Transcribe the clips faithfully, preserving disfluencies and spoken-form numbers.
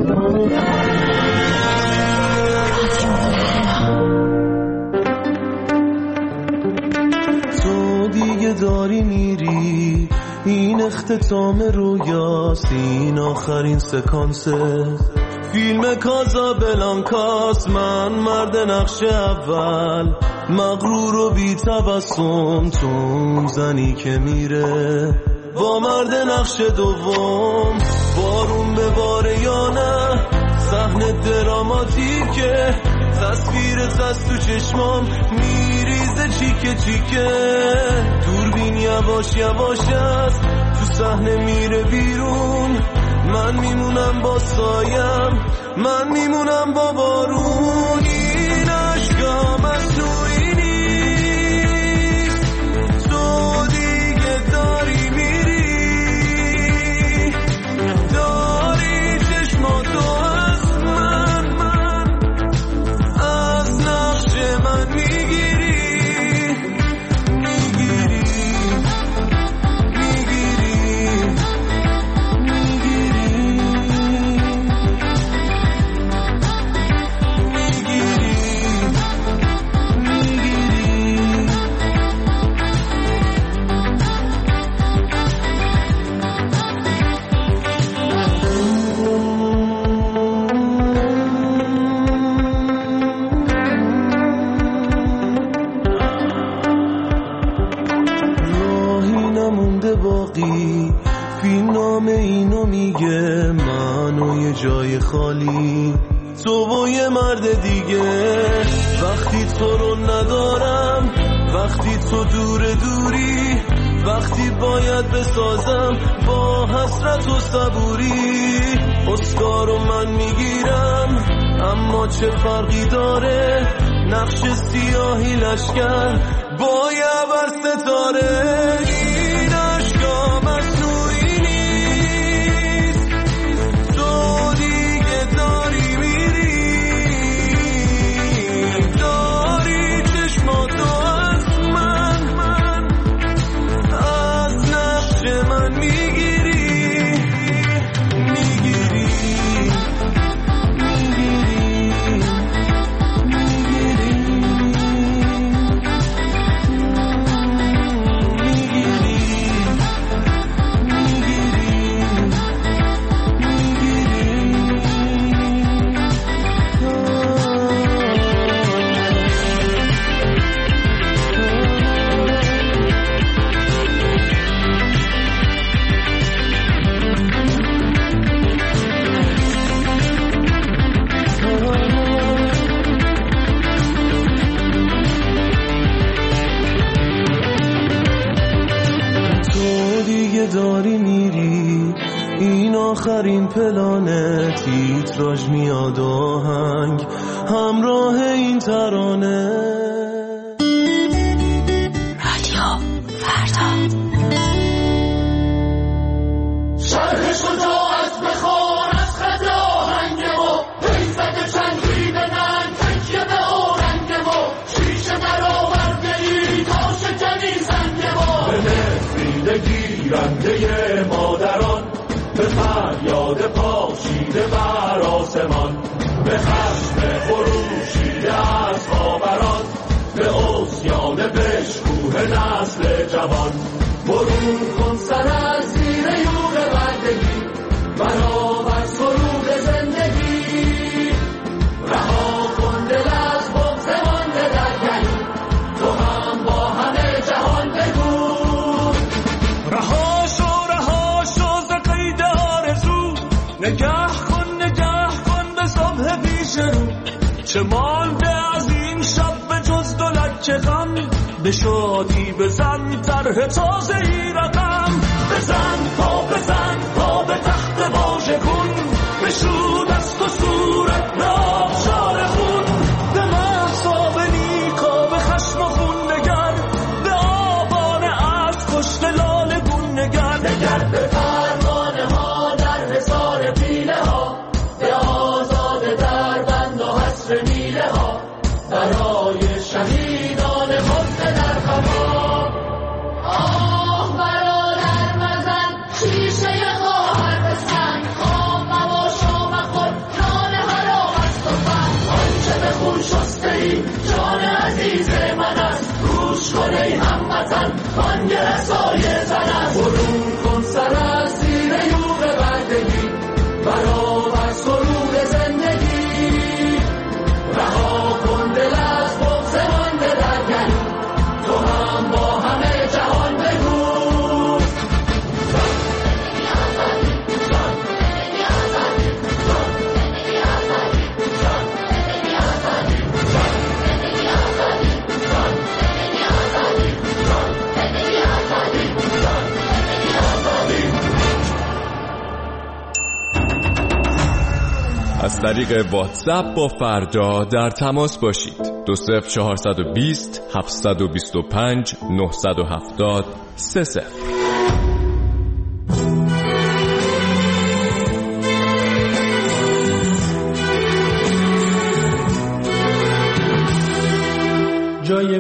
تو دیگه داری میری، این اختتام رویاست، این آخرین سکانسه فیلم کازابلانکاست. من مرد نقش اول، مغرور و بی تبسم، تو اون زنی که میره با مرد نقش دوم. بارون به باره یا نه، صحنه دراماتیکه، تصویرت از تو چشمام میریزه چیکه چیکه. دوربین یواش یواش است، تو صحنه میره بیرون، من میمونم با سایم، من میمونم با بارون. این عشقم از تویی نیست، تو دیگه داری میری، داری چشماتو از من، من از نقش من میگیری، میگیری باقی. فیلم نامه اینو میگه، من و یه جای خالی، تو و یه مرد دیگه. وقتی تو رو ندارم، وقتی تو دور دوری، وقتی باید بسازم با حسرت و صبوری. اسکارو من میگیرم، اما چه فرقی داره، نقش سیاهی لشکر با یه بر ستاره. این عشقم از تویی نیست، تو دیگه داری میری، داری چشماتو از من، من از نقش من میگیری، میگیری داری میری، این آخرین پلانه، تیتراژ میاد آهنگ همراه این ترانه. رادیو فردا شرح شجاعت بخور از خط آهنگ ما، حیثت چندی به من تکیه به آرنگ ما، شیشه در آورده ای تا شکنی زنگ ما. به نفریدگی رنده مادران، به فریاد پاشیده بر آسمان، به خشم خروشیده از خاوران، به عصیان بشکوه نسل جوان. برون کن سر از زیر یور بردگی، برابر سرود زندگی. رها کن دل از بغض مانده در گلو، تو هم با همه جهان بگو. رها شو رها شو ز قید آرزو، نگه کن نگه کن به صبح پیش رو. چه مانده از این شب به جز دو لکه غم، به شادی بزن طرح تازه ای رقم. بزن پا بزن پا به تخت واژه کن، بشو دست و صورت به آبشار خون. به محصاب نیکا به خشم و خون نگر، به آبان از کشت لال گون نگر. نگر به پروانه ها در حصار پیله ها، به آزاد در بند و حصر میله ها، برای شهیدان مرده در خفا. آه برادر مزن شیشه خواهر بزن، خام مباش و بانگ عصای زن است. برون کن سر از زیر یوغ بردگی، برابر سرود زندگی. رها کن دل از بغض مانده در گلو، تو هم با همه جهان بگو از طریق واتساپ با فردا در تماس باشید. دو صفر چهارصد و بیست هفتصد و بیست و پنج نهصد و هفتاد سه صفر. جای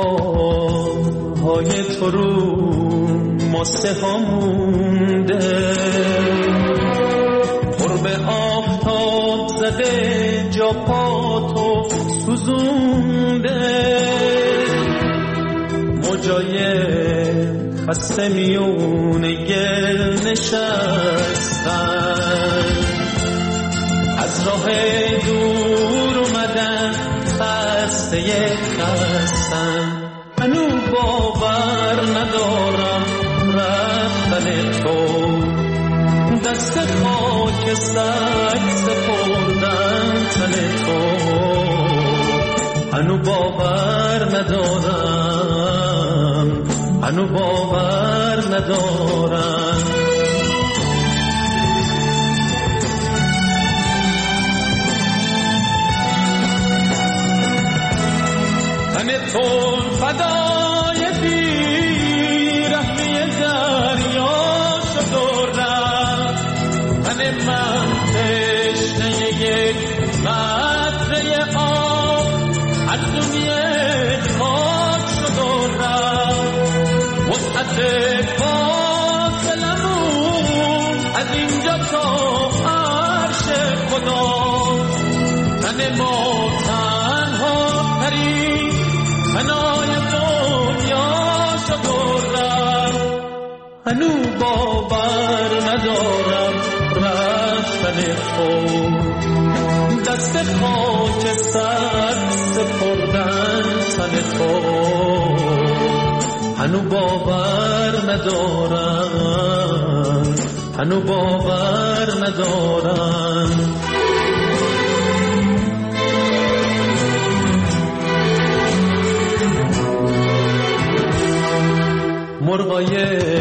پاهای تو رو ماسه ها مونده، قرب آفتاب زده جا پا تو سوزونده. موجای خسته میونه گل نشستن، از راه دور اومدن خسته خستن. منو باور ندارم رفتن تو، دست خاک سگ سپردن تن تو. منو باور ندارم، منو باور ندارم. تن تو فدای بیرحمی دریا شد و رفت، تن من تشنه یک قطره آب از دنیا خاک شد و رفت. وسعت فاصلمون از اینجا تا عرش خدا، تن ما تنها ترین منای دنیا شد و رفت. هنو باور ندارم رفتن تو، دست خاک سر سپردن تن تو. هنو باور ندارم، هنو باور ندارم. مرغای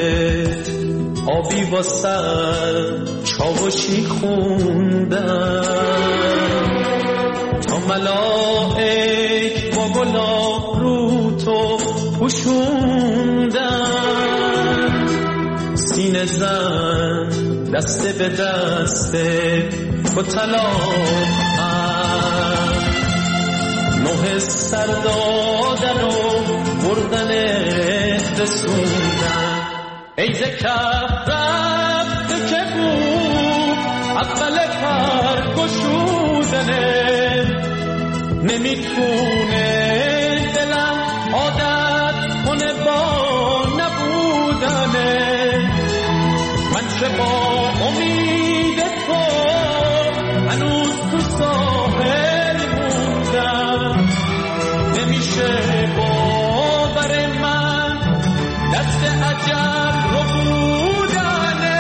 آبی با سر چاوشی خوندن، تا ملائک با گلاب رو تو پوشوندن. سینه زن دست به دست تو طلاق، نوح سر دادن و بردن رسوندن. ای ز کف رفته که بود اول پر گشودنه، نمیتونه دلم عادت کنه با نبودنه. من که با امید تو هنوز تو ساحل موندم، نمیشه باور من دست عجب رو بودنه.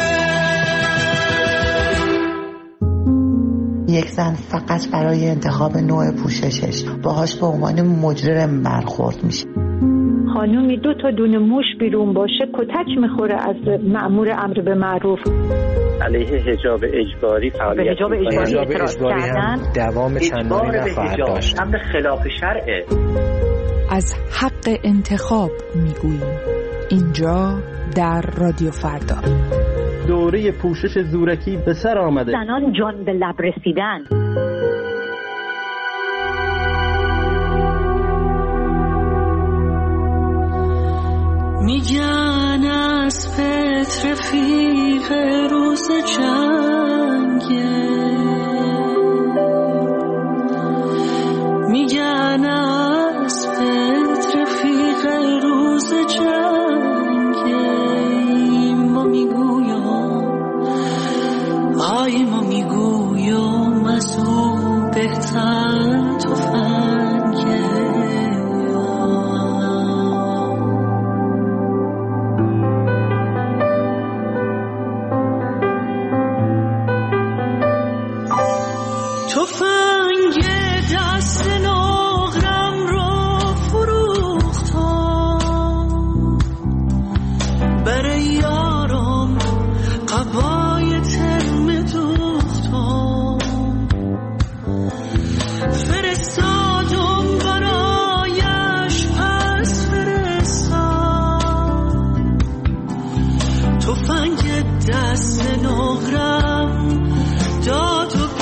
یک زن فقط برای انتخاب نوع پوششش باهاش به عنوان مجرم برخورد میشه. خانومی دو تا دونه موش بیرون باشه کتک میخوره از مأمور امر به معروف. علیه حجاب اجباری فعالیت حجاب اجباری اعتراض کردن، دوام چندانی نخواهد داشت. امر خلاف شرعه. از حق انتخاب میگوییم اینجا در رادیو فردا. دوره پوشش زورکی به سر آمده. زنان جان به لب رسیدن. میگن از فطر رفیق روز جنگه، میگن از فطر رفیق روز جنگه. ما میگویم از او بهتر تفنگه. تفنگ دست ناغرم رو فروختم، برای یارم قبای ترم دوختم، فرستادم برایش پس فرستم. تفنگ دست ناغرم داد و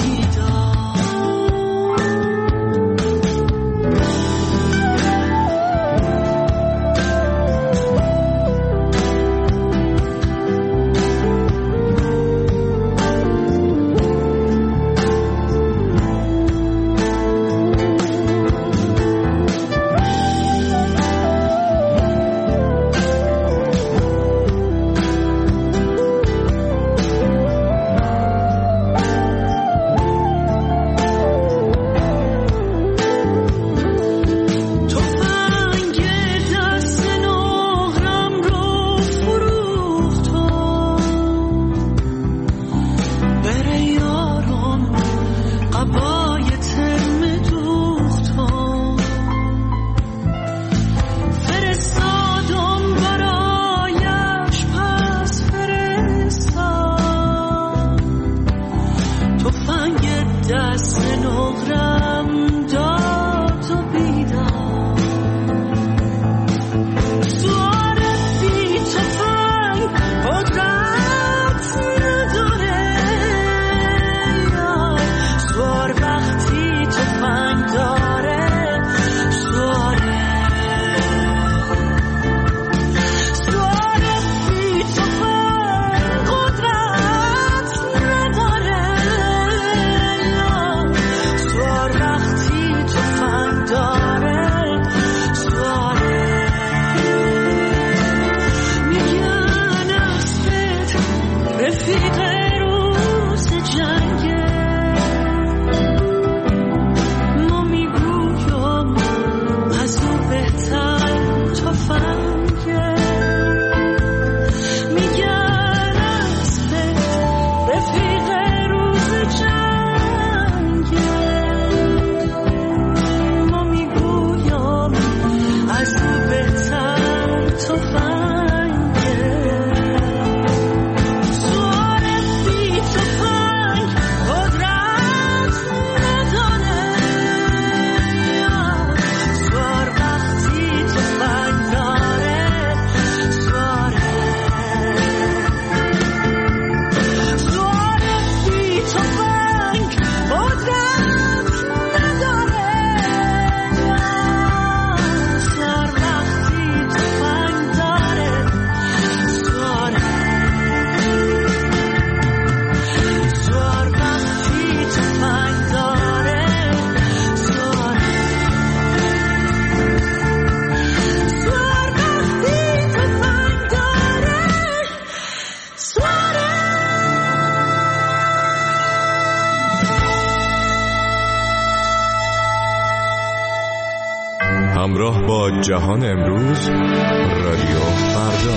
همراه با جهان امروز، رادیو فردا.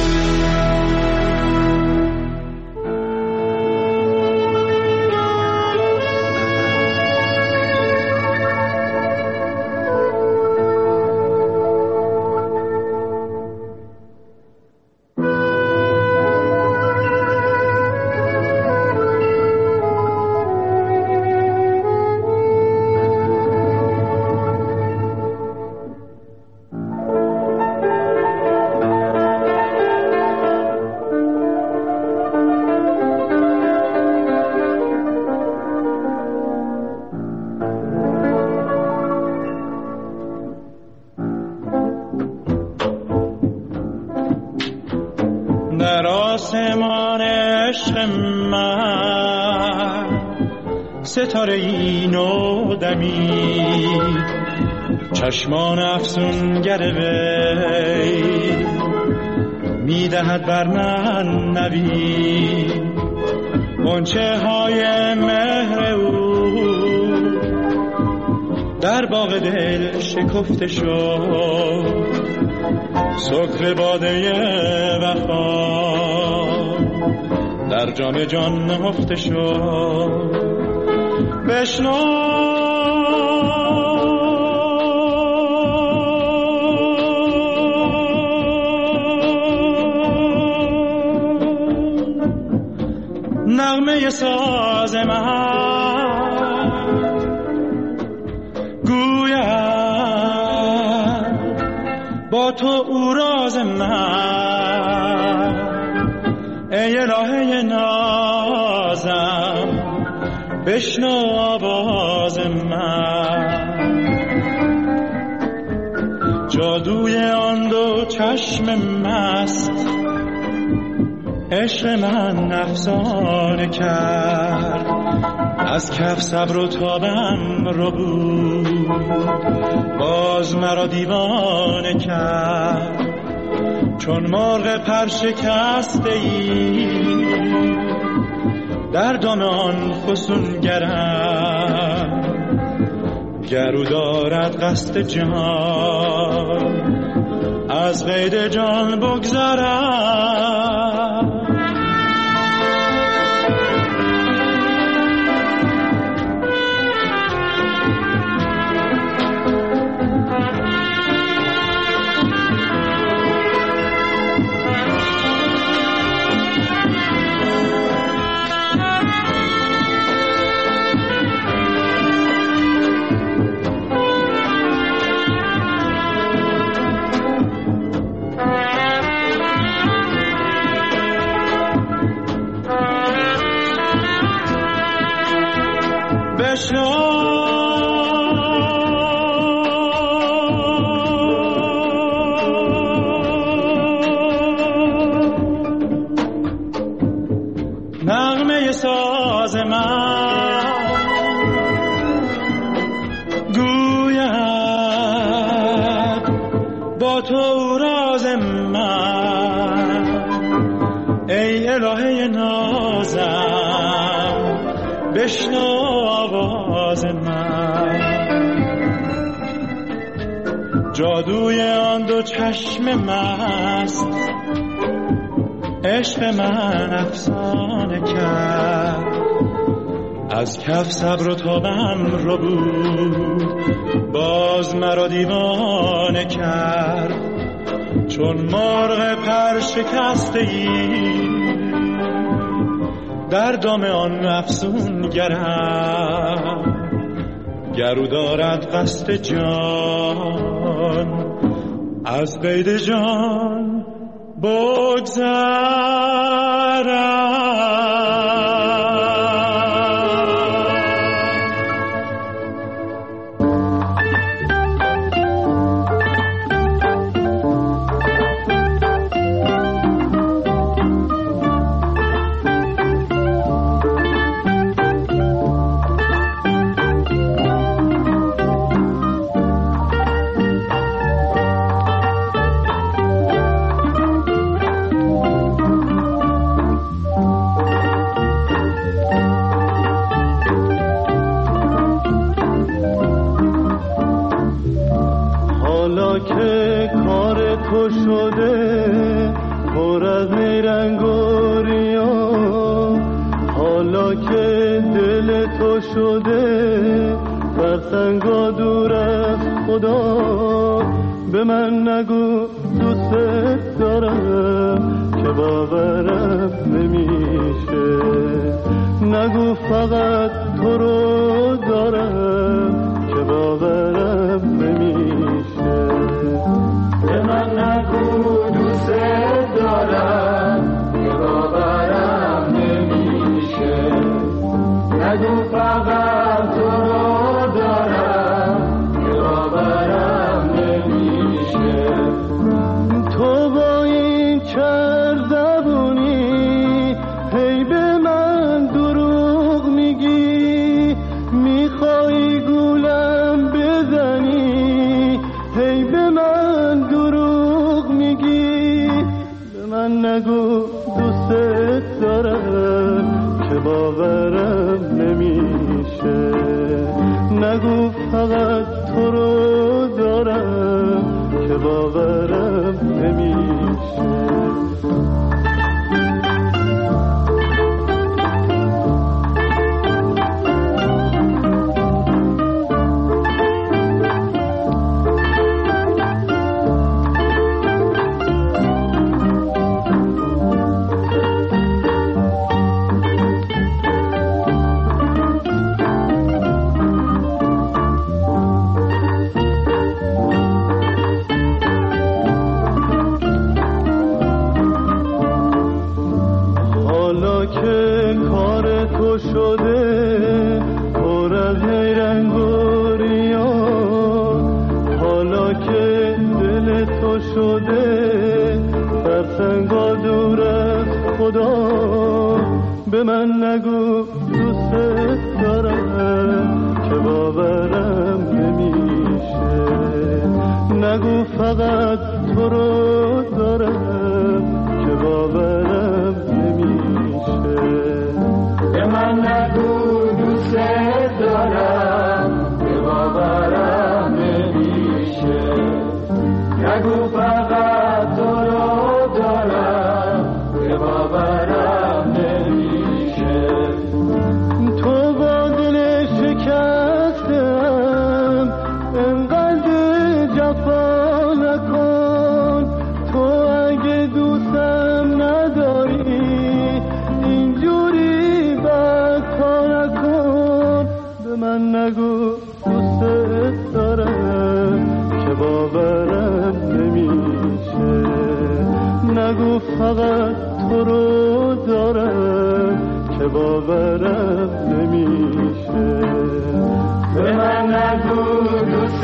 در آسمان عشق من ستاره این و دمید، چشمان افسونگر وی میدهد بر من نوید. غنچه های مهر او در باغ دل شکفته شد، سکر باده وفا در جام جان نهفته شد. بشنو نغمه ساز من، گویم با تو او راز من. ای الهه نازم بشنو آواز من. جادوی آن دو چشم مست عشق من افسانه کرد، از کف صبر و تابم رو بود، باز مرا دیوانه کرد. چون مرغ پر شکسته ای در دام آن فسونگرم، گرو دارد قصد جان از قید جان بگذرم. نغمه ساز من، گوید با تو راز من. ای الهه نازم بشنو آواز من. جادوی آن دو چشم مست عشق من افسانه کرد، از کف صبر و تابم رو بود، باز مرا دیوانه کرد. چون مرغ پر شکسته ای در دام آن افسونگرم، گرو دارد قصد جان از قید جان بگذرم. شده فرسنگا دور از خدا، به من نگو دوست دارم که باورم نمیشه، نگو فقط تو رو دارم که باورم نمیشه. به من نگو دوست دارم که باورم نمیشه، نگو فقط تو رو دارم که باورم نمیشه. تو با این چر زبونی هی به من دروغ میگی، میخوای گولم بزنی هی به من دروغ میگی. به من نگو دوست دارم که با نمیشه. نگو فقط تو رو دارم که باورم نمیشه. به من نگو دوست دارم که باورم نمیشه. نگو فقط تو رو دارم که باورم نمیشه. به من نگو دوست دارم که باورم نمیشه. نگو فقط تو رو دارم که باورم نمیشه. تو با دل شکستم انقدر جفا نکن. تو اگه دوستم نداری اینجوری بدکا نکن. به من نگو دوست دارم که باورم نمیشه. نگو فقط تو رو دارم که باورم نمیشه. به من نگو دوست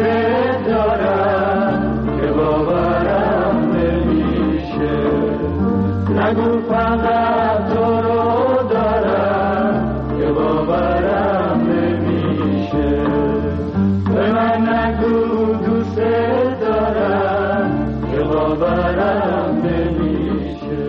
دارم که باورم نمیشه. نگو فقط تو رو دارم که باورم نمیشه. به من نگو دوست دارم که باورم نمیشه.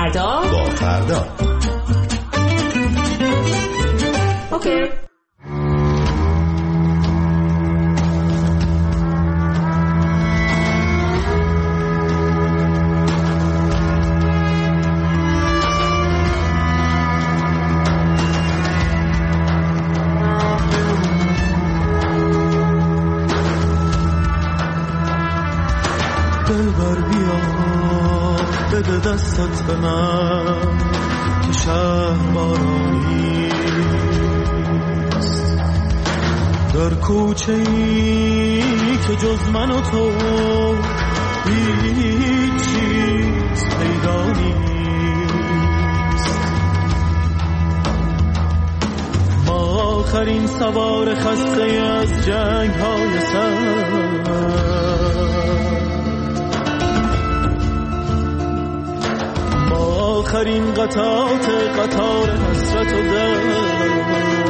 فردا با فردا. اوکی. دلبر بیا بده دستت به من که شهر بارانیست، در کوچه ای که جز من و تو هیچ چیز پیدا نیست. ما آخرین سوار خسته از جنگ های سر، آخرین قطعات قطار حسرت و درد.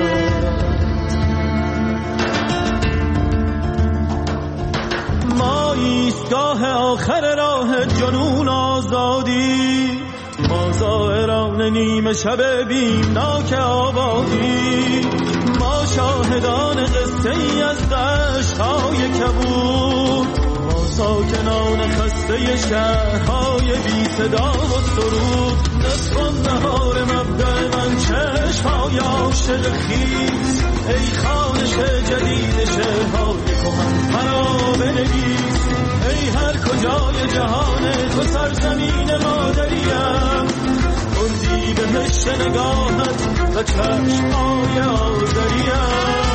ما ایستگاه آخر راه جنون آزادی، ما زائران نیمه شب بیمناک آبادی، ما شاهدان قصه ای از دشت‌های کبود، ساکنان خسته شهرهای بی صدا و سرود. نصف نهار مبدأ من چشمهای عاشق خیز، ای خوانش جدید شعرهای کهن مرا بنویس. ای هر کجای جهان تو سرزمین مادریم، اردی بهشت نگاهت و چشمهای آذریم.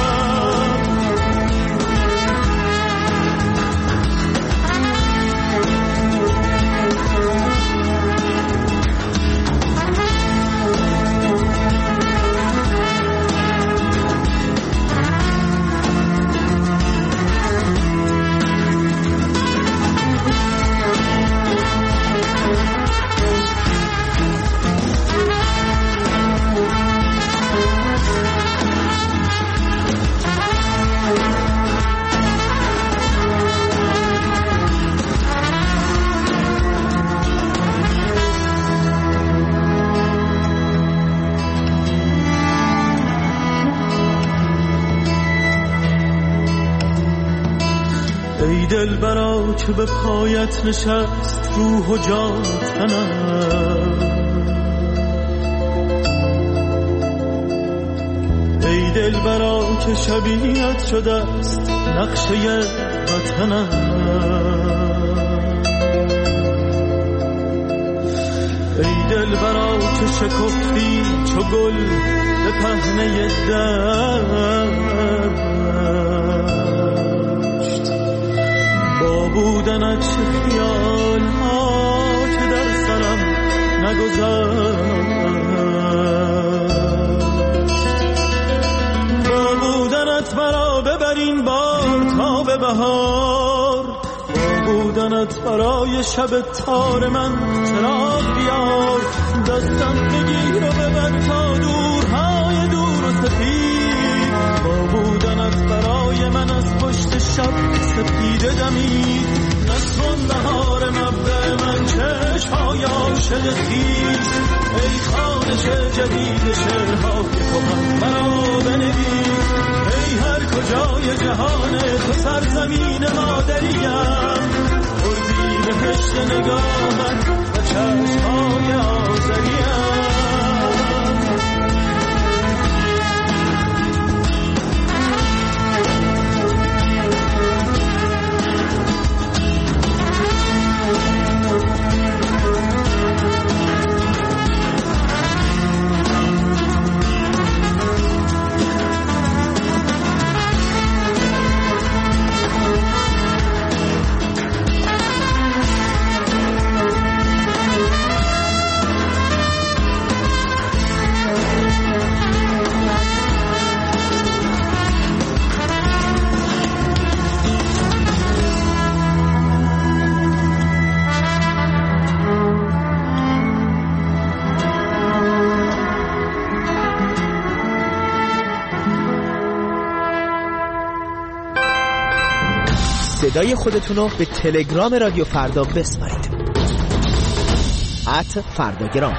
ای دل برا که به پایت نشست روح و جان تنم، ای دل برا که شبیهت شده است نقشه وطنم. ای دل برا که شکفتی چو گل به پهنه درد، با بودنت چه خیال ها که در سرم نگذشت. با بودنت مرا ببرین بار تا به بهار، با بودنت برای شب تار من چراغ بیار. دستم بگیر و ببر تا دورهای دور و سفید، با بودنت برای من از پشت شب سپیده دمید. نصف نهار مبدأ من چشمهای عاشق خیز، ای خوانش جدید شعرهای کهن مرا بنویس. ای هر کجای جهان تو سرزمین مادریم، اردی بهشت نگاهت و چشمهای آذریم. صدای خودتون رو به تلگرام رادیو فردا بسپارید. ات فرداگرام.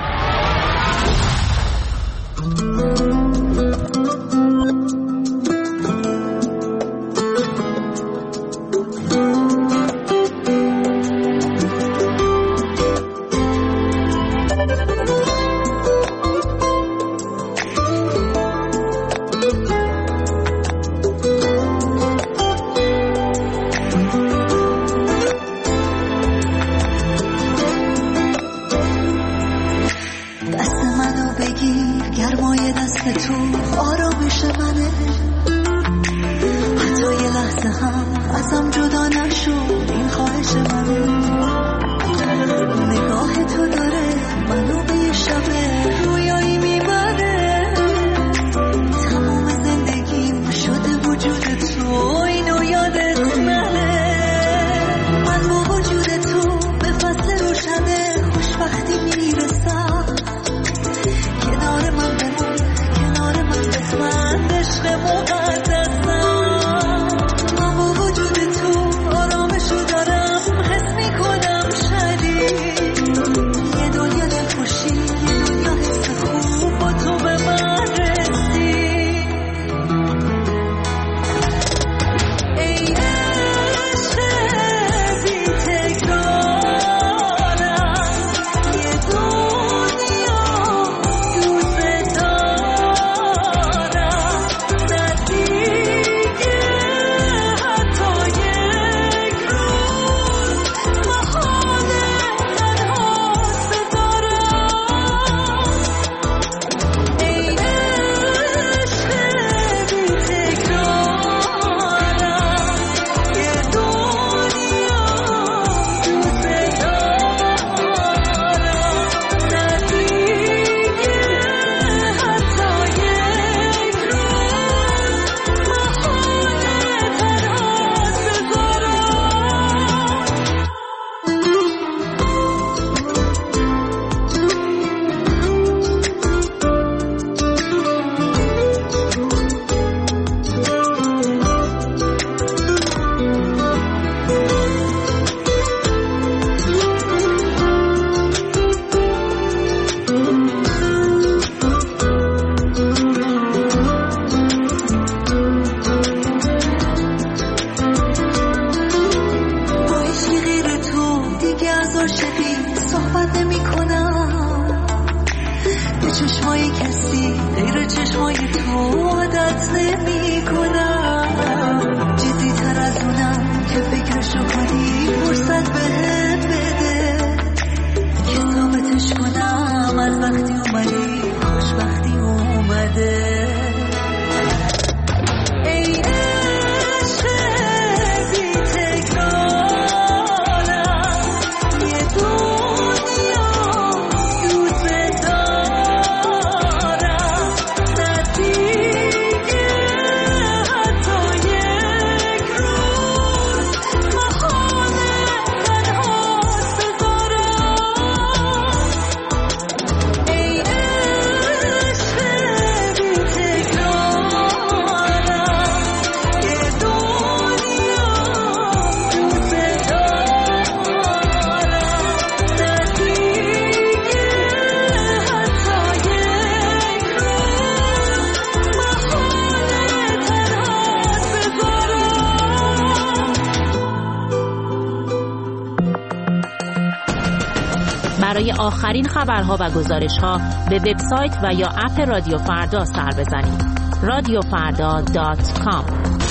برای آخرین خبرها و گزارش‌ها به وبسایت و یا اپ رادیو فردا سر بزنید. رادیو فردا دات کام.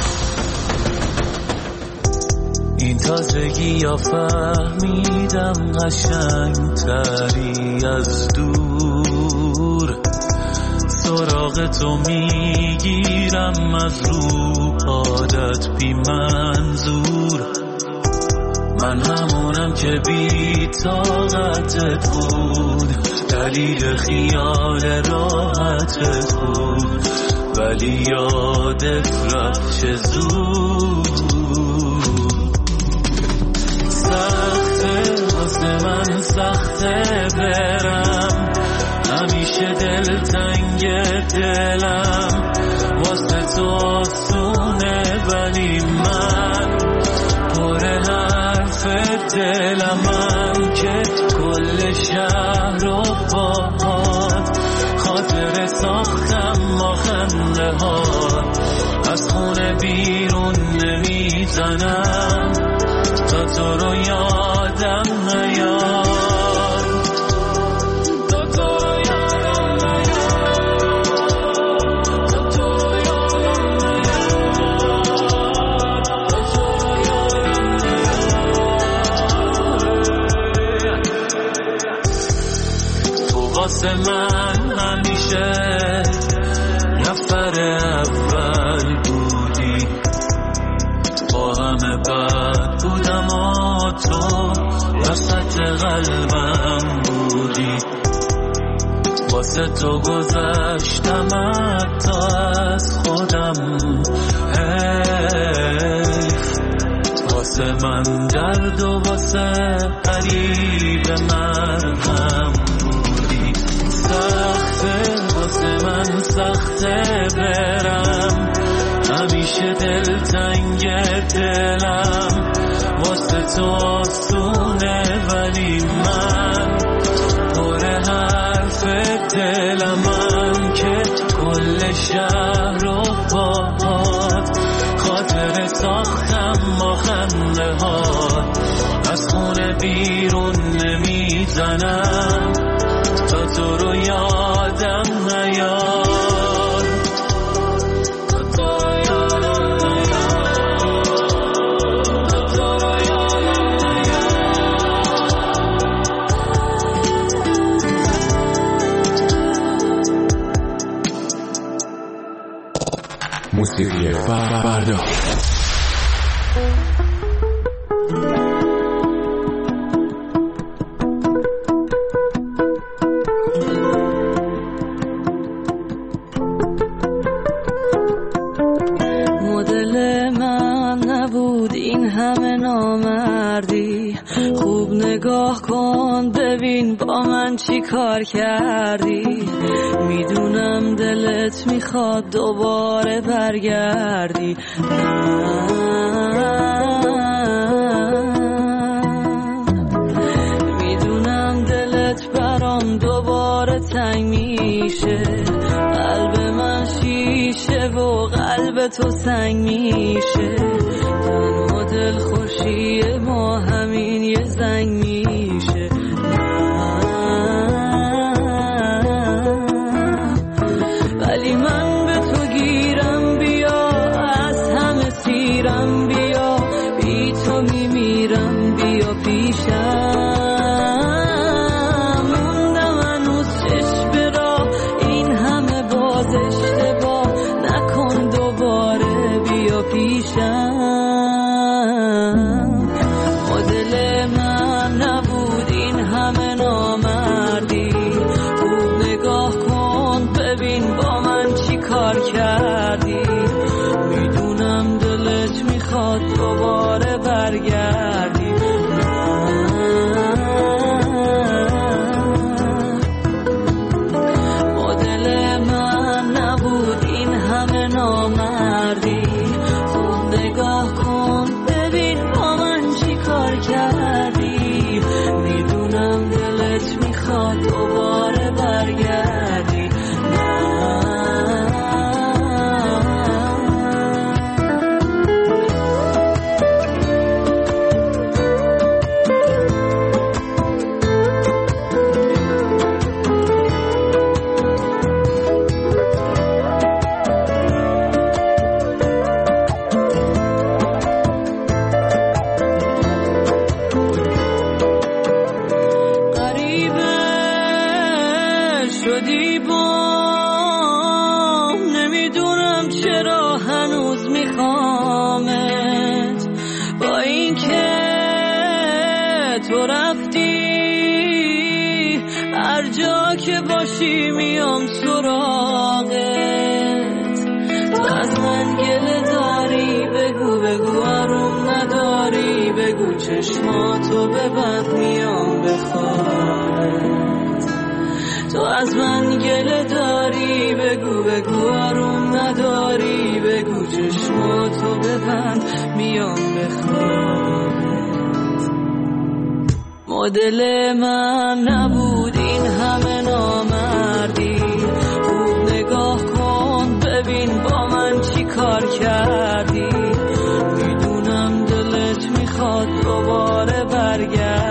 این تازگی یا فهمیدم قشنگتری از دور، سراغ تو میگیرم از رو عادت بی منظور. من همونم که بی طاقتت بود، دلیل خیال راحتت بود، ولی یادت رفت چه زود. سخته واسه من سخته برم، همیشه دل تنگ دلم، واسه تو آسونه ولی من پر حرف دلم، من که کل شب نمیزنم تا تو رو یادم نیاد واسه من همیشه نفر اول بودی با همه بد بودم و تو وسط قلبم بودی واسه تو گذشتم حتی از خودم حیف واسه من درد و واسه قریب من هم سخته واسه من سخته برم همیشه دل تنگ دلم واسه تو آسونه ولی من پر حرف دلم من که کل شهر رو باهات خاطر ساختم با خنده هات از خونه بیرون نمیزنم تا تو رو یادم نیاد تا تو رو یادم نیاد تا تو رو یادم نیاد موسیقی فردا نگاه کن ببین با من چی کار کردی میدونم دلت میخواد دوباره برگردی میدونم دلت برام دوباره تنگ میشه قلب من شیشه و قلب تو سنگ میشه تن و دل خوشی ما همین یه زنگ میشه ولی من به تو گیرم بیا از همه سیرم بیا بی تو میمیرم بیا پیشم موندم هنوز چشم را این همه باز اشتباه نکن دوباره بیا پیشم مدل من نبود این همه نامردی خوب نگاه کن ببین با من چی کار کردی میدونم دلت میخواد دوباره برگردی مدل من نبود این همه نامردی خوب نگاه کن ببین با من چی کار کردی میدونم دلت میخواد دوباره برگردی که باشی میام سراغت تو از من گله داری بگو بگو آروم نداری بگو چشماتو ببند میام بخوابت تو از من گله داری بگو بگو آروم نداری بگو چشماتو ببند میام بخوابت مدل من نبود این همه نامردی خوب نگاه کن ببین با من چی کار کردی میدونم دوباره برگرد